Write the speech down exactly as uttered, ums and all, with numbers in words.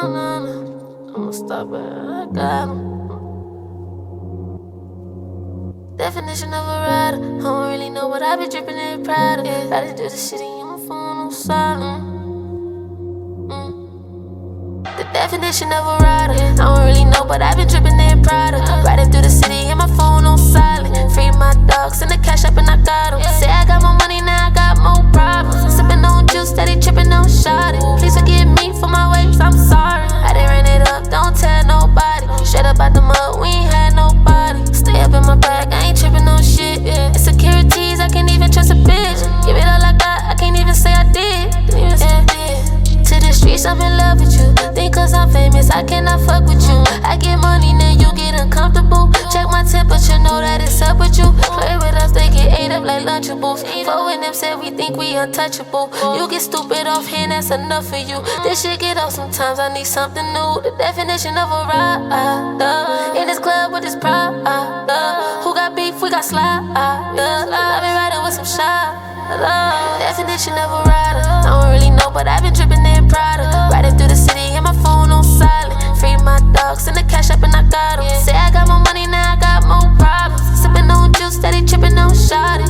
no, no. I'ma stop it, I got 'em. Definition of a rider. I don't really know what I be drippin' in Prada. Yeah. Riding through the city on my phone on silent. Mm. The definition of a rider. I don't really know, but I been drippin' in Prada. Riding through the city on my phone on silent. Free my dogs, send the cash up and I got 'em. Say I got more money now, I got more problems. Sippin' on juice, steady trippin' on shawty. Please forgive me for my ways, I'm sorry. I done ran it up, don't tell nobody. Straight up out the mud, we ain't had nobody. Stay up in my bag, I ain't trippin' on shit. Yeah. Insecurities, I can't even trust a bitch. Give it all I got, I can't even say I did. Didn't even say I did. To the streets, I'm in love with you. Think cause I'm famous, I cannot fuck with you. I get money, then you get uncomfortable. Check my temperature, know that it's up with you. Play with us, they get ate up like Lunchables. Four and them said we think we untouchable. You get stupid off hand, that's enough for you. This shit get off sometimes, I need something new. The definition of a rider. In this club with this pride. Who got beef, we got slide. I been riding with some shot. Definition of a rider. I don't really know, but I been drippin' in Prada. Riding through the city and my phone on silent. Free my dogs, send the cash up and I got 'em. Say I got more money now, I got more problems. Sippin' on juice, steady trippin' on shawty.